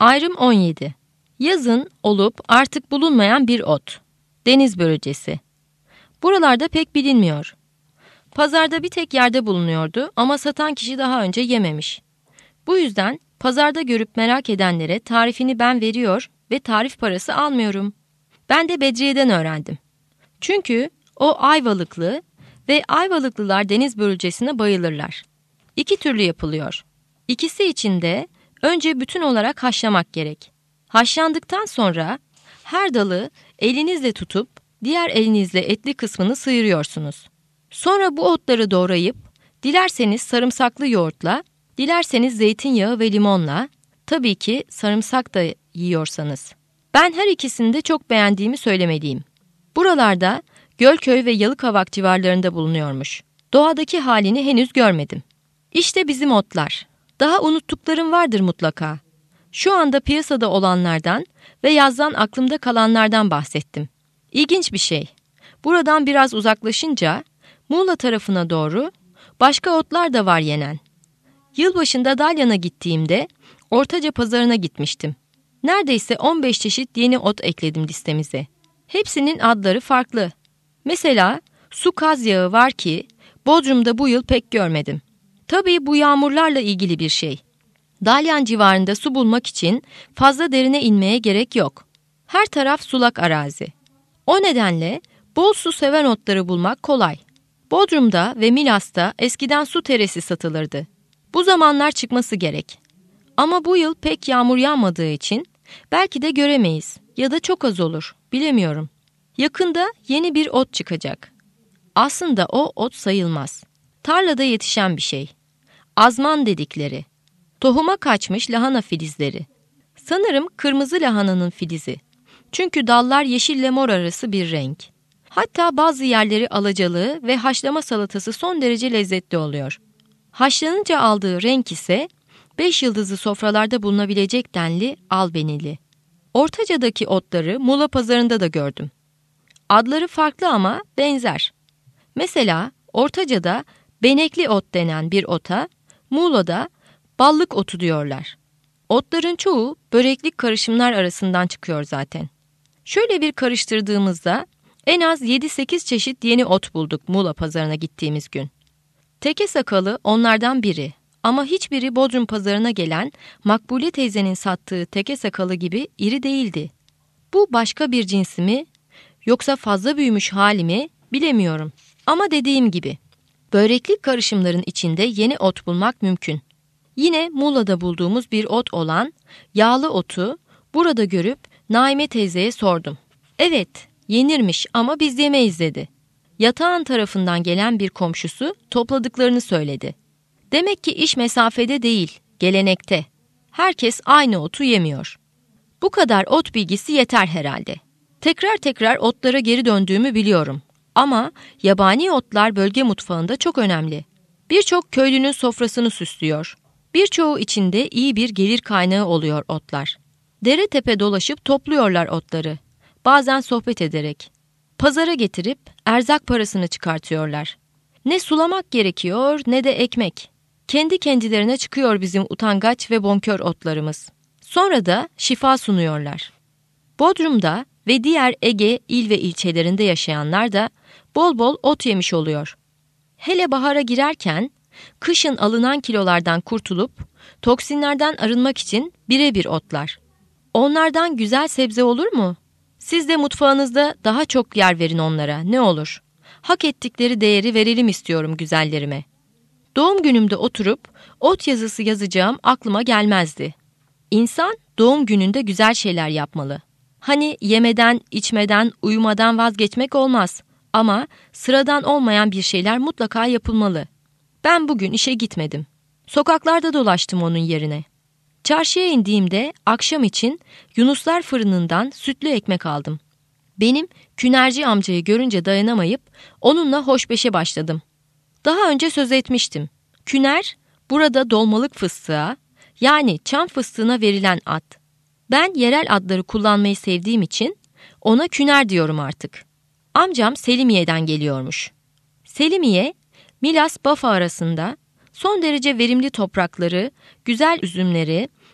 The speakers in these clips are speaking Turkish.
Ayrım 17. Yazın olup artık bulunmayan bir ot. Deniz börülcesi. Buralarda pek bilinmiyor. Pazarda bir tek yerde bulunuyordu ama satan kişi daha önce yememiş. Bu yüzden pazarda görüp merak edenlere tarifini ben veriyor ve tarif parası almıyorum. Ben de Bedriye'den öğrendim. Çünkü o Ayvalıklı ve Ayvalıklılar deniz börülcesine bayılırlar. İki türlü yapılıyor. İkisi için de önce bütün olarak haşlamak gerek. Haşlandıktan sonra her dalı elinizle tutup diğer elinizle etli kısmını sıyırıyorsunuz. Sonra bu otları doğrayıp dilerseniz sarımsaklı yoğurtla, dilerseniz zeytinyağı ve limonla, tabii ki sarımsak da yiyorsanız. Ben her ikisini de çok beğendiğimi söylemeliyim. Buralarda Gölköy ve Yalıkavak civarlarında bulunuyormuş. Doğadaki halini henüz görmedim. İşte bizim otlar. Daha unuttuklarım vardır mutlaka. Şu anda piyasada olanlardan ve yazdan aklımda kalanlardan bahsettim. İlginç bir şey. Buradan biraz uzaklaşınca Muğla tarafına doğru başka otlar da var yenen. Yılbaşında Dalyan'a gittiğimde Ortaca pazarına gitmiştim. Neredeyse 15 çeşit yeni ot ekledim listemize. Hepsinin adları farklı. Mesela su kaz yağı var ki Bodrum'da bu yıl pek görmedim. Tabii bu yağmurlarla ilgili bir şey. Dalyan civarında su bulmak için fazla derine inmeye gerek yok. Her taraf sulak arazi. O nedenle bol su seven otları bulmak kolay. Bodrum'da ve Milas'ta eskiden su teresi satılırdı. Bu zamanlar çıkması gerek. Ama bu yıl pek yağmur yağmadığı için belki de göremeyiz ya da çok az olur, bilemiyorum. Yakında yeni bir ot çıkacak. Aslında o ot sayılmaz. Tarlada yetişen bir şey. Azman dedikleri. Tohuma kaçmış lahana filizleri. Sanırım kırmızı lahananın filizi. Çünkü dallar yeşille mor arası bir renk. Hatta bazı yerleri alacalı ve haşlama salatası son derece lezzetli oluyor. Haşlanınca aldığı renk ise 5 yıldızlı sofralarda bulunabilecek denli albenili. Ortaca'daki otları Muğla pazarında da gördüm. Adları farklı ama benzer. Mesela Ortaca'da benekli ot denen bir ota, Muğla'da ballık otu diyorlar. Otların çoğu böreklik karışımlar arasından çıkıyor zaten. Şöyle bir karıştırdığımızda en az 7-8 çeşit yeni ot bulduk Muğla pazarına gittiğimiz gün. Teke sakalı onlardan biri ama hiçbiri Bodrum pazarına gelen Makbule teyzenin sattığı teke sakalı gibi iri değildi. Bu başka bir cinsi mi yoksa fazla büyümüş hali mi bilemiyorum. Ama dediğim gibi böreklik karışımların içinde yeni ot bulmak mümkün. Yine Muğla'da bulduğumuz bir ot olan yağlı otu burada görüp Naime teyzeye sordum. Evet, yenirmiş ama biz yemeyiz dedi. Yatağın tarafından gelen bir komşusu topladıklarını söyledi. Demek ki iş mesafede değil, gelenekte. Herkes aynı otu yemiyor. Bu kadar ot bilgisi yeter herhalde. Tekrar tekrar otlara geri döndüğümü biliyorum. Ama yabani otlar bölge mutfağında çok önemli. Birçok köylünün sofrasını süslüyor. Birçoğu içinde iyi bir gelir kaynağı oluyor otlar. Dere tepe dolaşıp topluyorlar otları. Bazen sohbet ederek. Pazara getirip erzak parasını çıkartıyorlar. Ne sulamak gerekiyor ne de ekmek. Kendi kendilerine çıkıyor bizim utangaç ve bonkör otlarımız. Sonra da şifa sunuyorlar. Bodrum'da ve diğer Ege il ve ilçelerinde yaşayanlar da bol bol ot yemiş oluyor. Hele bahara girerken kışın alınan kilolardan kurtulup toksinlerden arınmak için birebir otlar. Onlardan güzel sebze olur mu? Siz de mutfağınızda daha çok yer verin onlara, ne olur. Hak ettikleri değeri verelim istiyorum güzellerime. Doğum günümde oturup ot yazısı yazacağım aklıma gelmezdi. İnsan doğum gününde güzel şeyler yapmalı. Hani yemeden, içmeden, uyumadan vazgeçmek olmaz. Ama sıradan olmayan bir şeyler mutlaka yapılmalı. Ben bugün işe gitmedim. Sokaklarda dolaştım onun yerine. Çarşıya indiğimde akşam için Yunuslar fırınından sütlü ekmek aldım. Benim künerci amcayı görünce dayanamayıp onunla hoşbeşe başladım. Daha önce söz etmiştim. Küner, burada dolmalık fıstığa, yani çam fıstığına verilen ad. Ben yerel adları kullanmayı sevdiğim için ona küner diyorum artık. Amcam Selimiye'den geliyormuş. Selimiye, Milas-Bafa arasında son derece verimli toprakları, güzel üzümleri,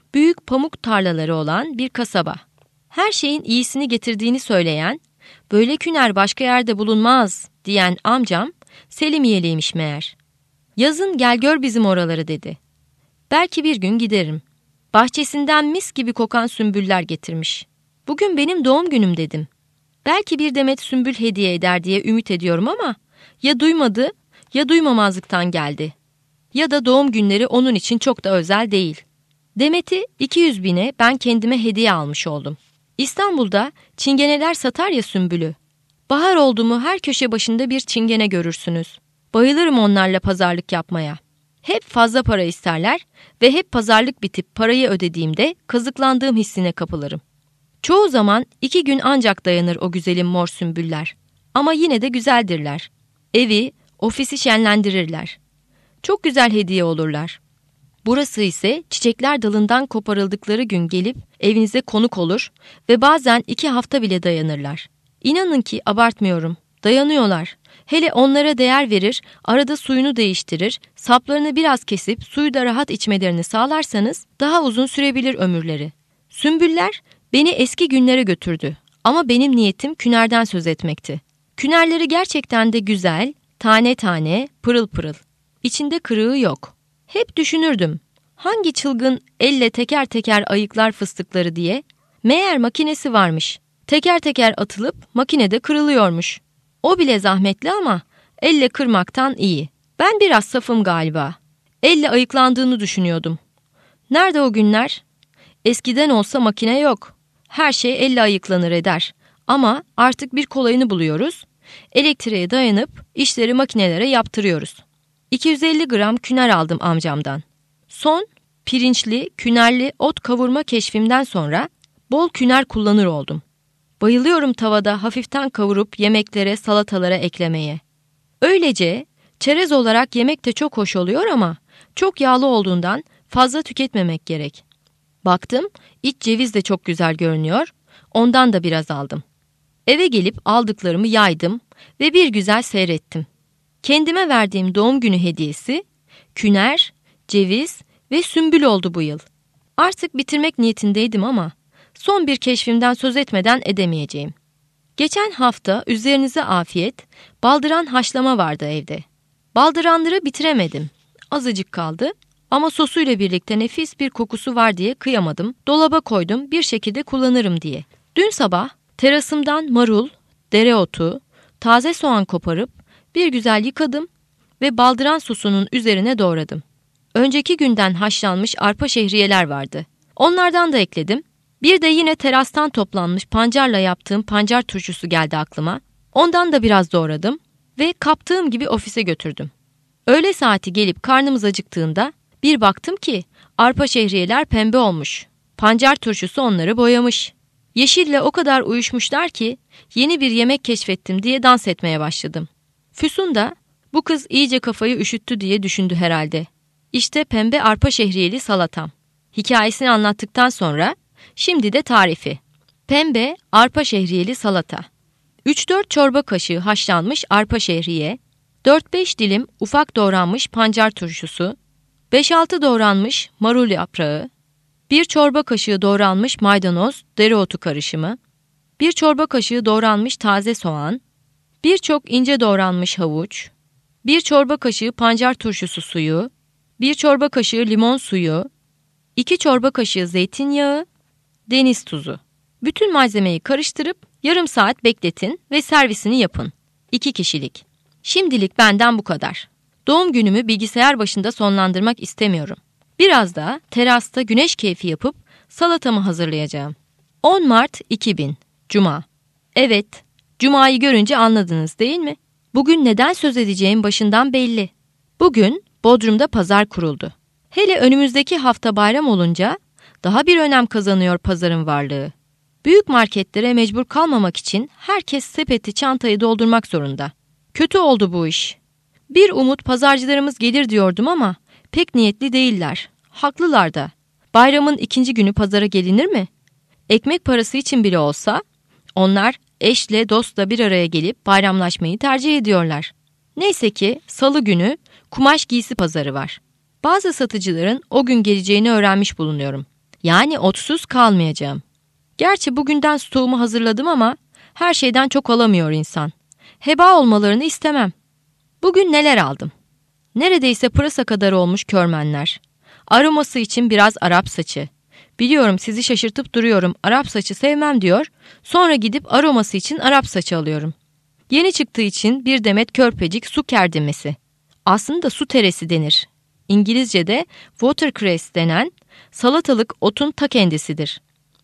büyük pamuk tarlaları olan bir kasaba. Her şeyin iyisini getirdiğini söyleyen, böyle küner başka yerde bulunmaz diyen amcam Selimiyeliymiş meğer. Yazın gel gör bizim oraları dedi. Belki bir gün giderim. Bahçesinden mis gibi kokan sümbüller getirmiş. Bugün benim doğum günüm dedim. Belki bir demet sümbül hediye eder diye ümit ediyorum ama ya duymadı ya duymamazlıktan geldi. Ya da doğum günleri onun için çok da özel değil. Demeti 200 bine ben kendime hediye almış oldum. İstanbul'da çingeneler satar ya sümbülü. Bahar oldu mu her köşe başında bir çingene görürsünüz. Bayılırım onlarla pazarlık yapmaya. Hep fazla para isterler ve hep pazarlık bitip parayı ödediğimde kazıklandığım hissine kapılırım. Çoğu zaman 2 gün ancak dayanır o güzelim mor sümbüller. Ama yine de güzeldirler. Evi, ofisi şenlendirirler. Çok güzel hediye olurlar. Burası ise çiçekler dalından koparıldıkları gün gelip evinize konuk olur ve bazen 2 hafta bile dayanırlar. İnanın ki abartmıyorum. Dayanıyorlar. Hele onlara değer verir, arada suyunu değiştirir, saplarını biraz kesip suyu da rahat içmelerini sağlarsanız daha uzun sürebilir ömürleri. Sümbüller beni eski günlere götürdü ama benim niyetim künerden söz etmekti. Künerleri gerçekten de güzel, tane tane, pırıl pırıl. İçinde kırığı yok. Hep düşünürdüm. Hangi çılgın elle teker teker ayıklar fıstıkları diye. Meğer makinesi varmış. Teker teker atılıp makinede kırılıyormuş. O bile zahmetli ama elle kırmaktan iyi. Ben biraz safım galiba. Elle ayıklandığını düşünüyordum. Nerede o günler? Eskiden olsa makine yok. Her şey elle ayıklanır eder. Ama artık bir kolayını buluyoruz. Elektriğe dayanıp işleri makinelere yaptırıyoruz. 250 gram küner aldım amcamdan. Son pirinçli, künerli ot kavurma keşfimden sonra bol küner kullanır oldum. Bayılıyorum tavada hafiften kavurup yemeklere, salatalara eklemeye. Öylece çerez olarak yemek de çok hoş oluyor ama çok yağlı olduğundan fazla tüketmemek gerek. Baktım iç ceviz de çok güzel görünüyor, ondan da biraz aldım. Eve gelip aldıklarımı yaydım ve bir güzel seyrettim. Kendime verdiğim doğum günü hediyesi küner, ceviz ve sümbül oldu bu yıl. Artık bitirmek niyetindeydim ama son bir keşfimden söz etmeden edemeyeceğim. Geçen hafta üzerinize afiyet, baldıran haşlama vardı evde. Baldıranları bitiremedim. Azıcık kaldı ama sosuyla birlikte nefis bir kokusu var diye kıyamadım. Dolaba koydum bir şekilde kullanırım diye. Dün sabah terasımdan marul, dereotu, taze soğan koparıp bir güzel yıkadım ve baldıran sosunun üzerine doğradım. Önceki günden haşlanmış arpa şehriyeler vardı. Onlardan da ekledim. Bir de yine terastan toplanmış pancarla yaptığım pancar turşusu geldi aklıma. Ondan da biraz doğradım ve kaptığım gibi ofise götürdüm. Öğle saati gelip karnımız acıktığında bir baktım ki arpa şehriyeler pembe olmuş. Pancar turşusu onları boyamış. Yeşille o kadar uyuşmuşlar ki yeni bir yemek keşfettim diye dans etmeye başladım. Füsun da bu kız iyice kafayı üşüttü diye düşündü herhalde. İşte pembe arpa şehriyeli salatam. Hikayesini anlattıktan sonra şimdi de tarifi. Pembe arpa şehriyeli salata. 3-4 çorba kaşığı haşlanmış arpa şehriye, 4-5 dilim ufak doğranmış pancar turşusu, 5-6 doğranmış marul yaprağı, 1 çorba kaşığı doğranmış maydanoz, dereotu karışımı, 1 çorba kaşığı doğranmış taze soğan, 1 çok ince doğranmış havuç, 1 çorba kaşığı pancar turşusu suyu, 1 çorba kaşığı limon suyu, 2 çorba kaşığı zeytinyağı, deniz tuzu. Bütün malzemeyi karıştırıp yarım saat bekletin ve servisini yapın. 2 kişilik. Şimdilik benden bu kadar. Doğum günümü bilgisayar başında sonlandırmak istemiyorum. Biraz da terasta güneş keyfi yapıp salatamı hazırlayacağım. 10 Mart 2000 Cuma. Evet, Cuma'yı görünce anladınız değil mi? Bugün neden söz edeceğim başından belli. Bugün Bodrum'da pazar kuruldu. Hele önümüzdeki hafta bayram olunca daha bir önem kazanıyor pazarın varlığı. Büyük marketlere mecbur kalmamak için herkes sepeti, çantayı doldurmak zorunda. Kötü oldu bu iş. Bir umut pazarcılarımız gelir diyordum ama pek niyetli değiller. Haklılar da. Bayramın 2. günü pazara gelinir mi? Ekmek parası için bile olsa onlar eşle dostla bir araya gelip bayramlaşmayı tercih ediyorlar. Neyse ki salı günü kumaş giysi pazarı var. Bazı satıcıların o gün geleceğini öğrenmiş bulunuyorum. Yani otsuz kalmayacağım. Gerçi bugünden stoğumu hazırladım ama her şeyden çok alamıyor insan. Heba olmalarını istemem. Bugün neler aldım? Neredeyse pırasa kadar olmuş körmenler. Aroması için biraz Arap saçı. Biliyorum sizi şaşırtıp duruyorum. Arap saçı sevmem diyor. Sonra gidip aroması için Arap saçı alıyorum. Yeni çıktığı için bir demet körpecik su kerdemesi. Aslında su teresi denir. İngilizce'de watercress denen salatalık otun ta kendisidir.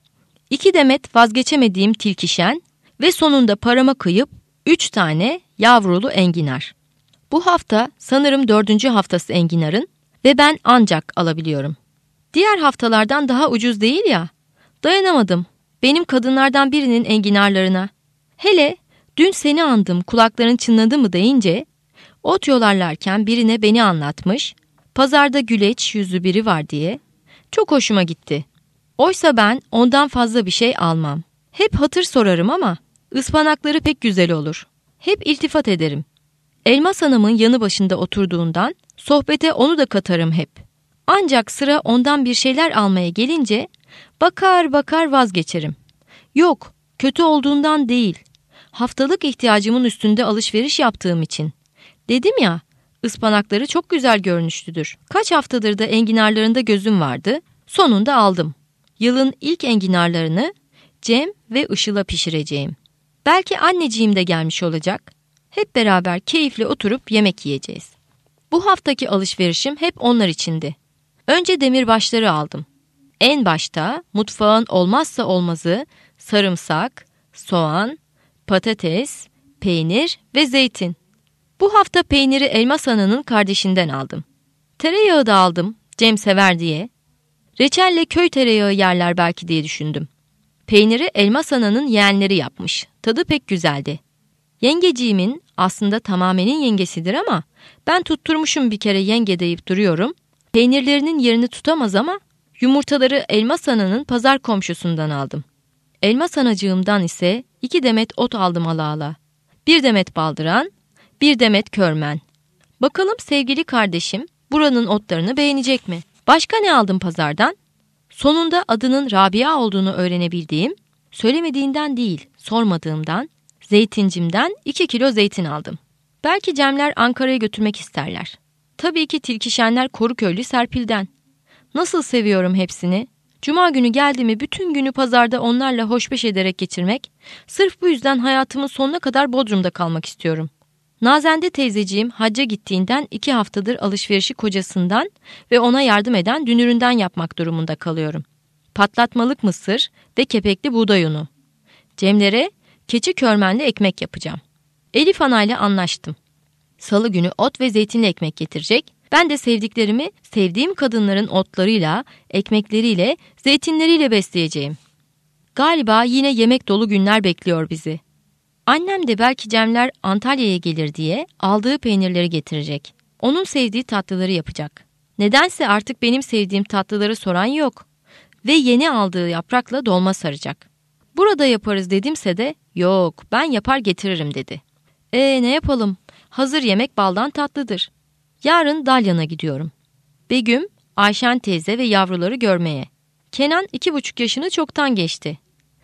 2 demet vazgeçemediğim tilkişen ve sonunda parama kıyıp 3 tane yavrulu enginar. Bu hafta sanırım 4. haftası enginarın ve ben ancak alabiliyorum. Diğer haftalardan daha ucuz değil ya. Dayanamadım. Benim kadınlardan birinin enginarlarına. Hele dün seni andım, kulakların çınladı mı deyince ot yolarlarken birine beni anlatmış. Pazarda güleç yüzlü biri var diye. Çok hoşuma gitti. Oysa ben ondan fazla bir şey almam. Hep hatır sorarım ama ıspanakları pek güzel olur. Hep iltifat ederim. Elmas Hanım'ın yanı başında oturduğundan sohbete onu da katarım hep. Ancak sıra ondan bir şeyler almaya gelince bakar bakar vazgeçerim. Yok, kötü olduğundan değil. Haftalık ihtiyacımın üstünde alışveriş yaptığım için. Dedim ya, ıspanakları çok güzel görünüşlüdür. Kaç haftadır da enginarlarında gözüm vardı. Sonunda aldım. Yılın ilk enginarlarını Cem ve Işıl'a pişireceğim. Belki anneciğim de gelmiş olacak. Hep beraber keyifle oturup yemek yiyeceğiz. Bu haftaki alışverişim hep onlar içindi. Önce demirbaşları aldım. En başta mutfağın olmazsa olmazı sarımsak, soğan, patates, peynir ve zeytin. Bu hafta peyniri Elmas Ana'nın kardeşinden aldım. Tereyağı da aldım, Cem sever diye. Reçelle köy tereyağı yerler belki diye düşündüm. Peyniri Elmas Ana'nın yeğenleri yapmış. Tadı pek güzeldi. Yengeciğimin aslında tamamenin yengesidir ama ben tutturmuşum bir kere yenge deyip duruyorum. Peynirlerinin yerini tutamaz ama yumurtaları Elmas Ana'nın pazar komşusundan aldım. Elmas Anacığımdan ise 2 demet ot aldım ala ala. 1 demet baldıran, 1 demet körmen. Bakalım sevgili kardeşim buranın otlarını beğenecek mi? Başka ne aldım pazardan? Sonunda adının Rabia olduğunu öğrenebildiğim, söylemediğinden değil sormadığımdan, zeytincimden 2 kilo zeytin aldım. Belki Cemler Ankara'ya götürmek isterler. Tabii ki tilkişenler Koruköylü Serpil'den. Nasıl seviyorum hepsini. Cuma günü geldi mi bütün günü pazarda onlarla hoşbeş ederek geçirmek, sırf bu yüzden hayatımın sonuna kadar Bodrum'da kalmak istiyorum. Nazende teyzeciğim hacca gittiğinden 2 haftadır alışverişi kocasından ve ona yardım eden dünüründen yapmak durumunda kalıyorum. Patlatmalık mısır ve kepekli buğday unu. Cemlere keçi körmenli ekmek yapacağım. Elif Ana'yla anlaştım. Salı günü ot ve zeytinli ekmek getirecek. Ben de sevdiklerimi sevdiğim kadınların otlarıyla, ekmekleriyle, zeytinleriyle besleyeceğim. Galiba yine yemek dolu günler bekliyor bizi. Annem de belki Cemler Antalya'ya gelir diye aldığı peynirleri getirecek. Onun sevdiği tatlıları yapacak. Nedense artık benim sevdiğim tatlıları soran yok. Ve yeni aldığı yaprakla dolma saracak. Burada yaparız dedimse de yok ben yapar getiririm dedi. Ne yapalım? Hazır yemek baldan tatlıdır. Yarın Dalyan'a gidiyorum. Begüm, Ayşen teyze ve yavruları görmeye. Kenan 2,5 yaşını çoktan geçti.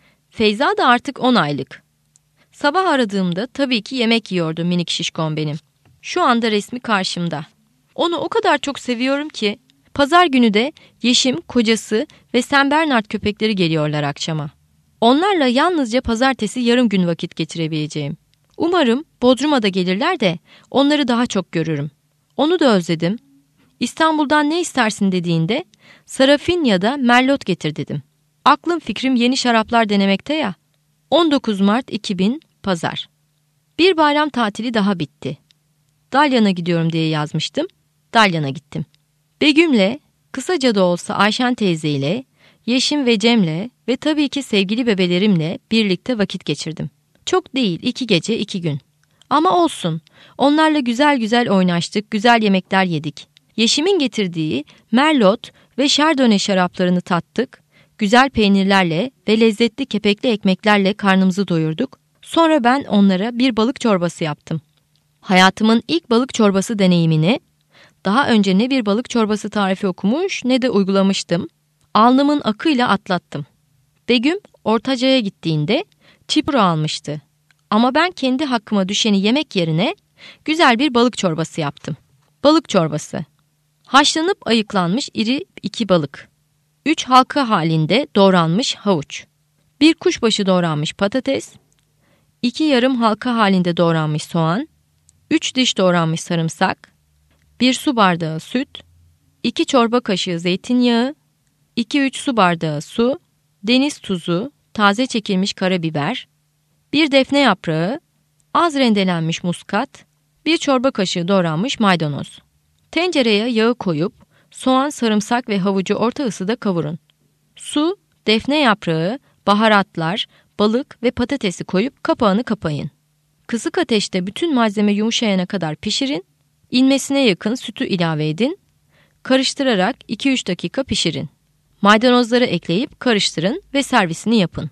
Feyza da artık 10 aylık. Sabah aradığımda tabii ki yemek yiyordu minik şişkon benim. Şu anda resmi karşımda. Onu o kadar çok seviyorum ki pazar günü de Yeşim, kocası ve Sen Bernard köpekleri geliyorlar akşama. Onlarla yalnızca pazartesi yarım gün vakit geçirebileceğim. Umarım Bodrum'a da gelirler de onları daha çok görürüm. Onu da özledim. İstanbul'dan ne istersin dediğinde Sarafin ya da Merlot getir dedim. Aklım fikrim yeni şaraplar denemekte ya. 19 Mart 2000 Pazar. Bir bayram tatili daha bitti. Dalyan'a gidiyorum diye yazmıştım. Dalyan'a gittim. Begüm'le, kısaca da olsa Ayşen teyzeyle, Yeşim ve Cem'le ve tabii ki sevgili bebelerimle birlikte vakit geçirdim. Çok değil 2 gece 2 gün. Ama olsun. Onlarla güzel güzel oynaştık, güzel yemekler yedik. Yeşim'in getirdiği Merlot ve Chardonnay şaraplarını tattık. Güzel peynirlerle ve lezzetli kepekli ekmeklerle karnımızı doyurduk. Sonra ben onlara bir balık çorbası yaptım. Hayatımın ilk balık çorbası deneyimini, daha önce ne bir balık çorbası tarifi okumuş ne de uygulamıştım. Alnımın akıyla atlattım. Begüm Ortaca'ya gittiğinde çipuro almıştı. Ama ben kendi hakkıma düşeni yemek yerine güzel bir balık çorbası yaptım. Balık çorbası. Haşlanıp ayıklanmış iri 2 balık. 3 halka halinde doğranmış havuç. 1 kuşbaşı doğranmış patates. 2 yarım halka halinde doğranmış soğan. 3 diş doğranmış sarımsak. 1 su bardağı süt. 2 çorba kaşığı zeytinyağı. 2-3 su bardağı su. Deniz tuzu. Taze çekilmiş karabiber. 1 defne yaprağı. Az rendelenmiş muskat. 1 çorba kaşığı doğranmış maydanoz. Tencereye yağı koyup soğan, sarımsak ve havucu orta ısıda kavurun. Su, defne yaprağı, baharatlar, balık ve patatesi koyup kapağını kapayın. Kısık ateşte bütün malzeme yumuşayana kadar pişirin. İnmesine yakın sütü ilave edin. Karıştırarak 2-3 dakika pişirin. Maydanozları ekleyip karıştırın ve servisini yapın.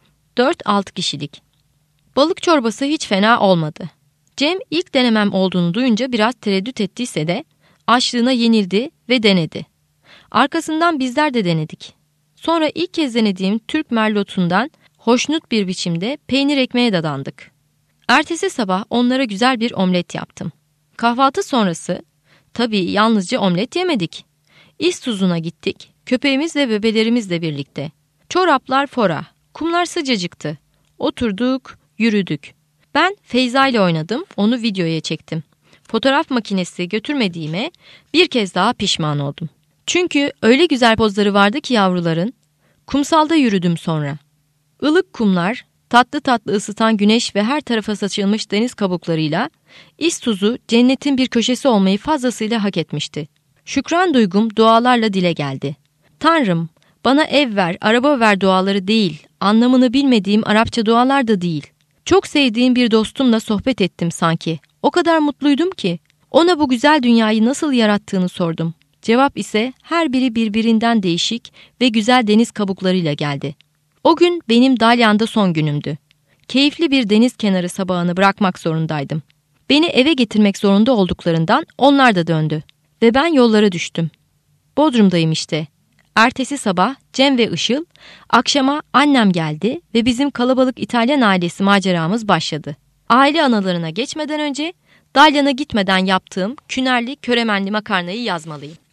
4-6 kişilik. Balık çorbası hiç fena olmadı. Cem ilk denemem olduğunu duyunca biraz tereddüt ettiyse de açlığına yenildi ve denedi. Arkasından bizler de denedik. Sonra ilk kez denediğim Türk merlotundan hoşnut bir biçimde peynir ekmeğe dadandık. Ertesi sabah onlara güzel bir omlet yaptım. Kahvaltı sonrası tabii yalnızca omlet yemedik. İztuzu'na gittik, köpeğimiz ve bebelerimizle birlikte. Çoraplar fora, kumlar sıcacıktı. Oturduk, yürüdük. Ben Feyza ile oynadım, onu videoya çektim. Fotoğraf makinesi götürmediğime bir kez daha pişman oldum. Çünkü öyle güzel pozları vardı ki yavruların. Kumsalda yürüdüm sonra. Ilık kumlar, tatlı tatlı ısıtan güneş ve her tarafa saçılmış deniz kabuklarıyla İztuzu cennetin bir köşesi olmayı fazlasıyla hak etmişti. Şükran duygum dualarla dile geldi. Tanrım, bana ev ver, araba ver duaları değil, anlamını bilmediğim Arapça dualar da değil. Çok sevdiğim bir dostumla sohbet ettim sanki. O kadar mutluydum ki. Ona bu güzel dünyayı nasıl yarattığını sordum. Cevap ise her biri birbirinden değişik ve güzel deniz kabuklarıyla geldi. O gün benim Dalyan'da son günümdü. Keyifli bir deniz kenarı sabahını bırakmak zorundaydım. Beni eve getirmek zorunda olduklarından onlar da döndü. Ve ben yollara düştüm. Bodrum'dayım işte. Ertesi sabah Cem ve Işıl, akşama annem geldi ve bizim kalabalık İtalyan ailesi maceramız başladı. Aile analarına geçmeden önce Dalyan'a gitmeden yaptığım künerli köremenli makarnayı yazmalıyım.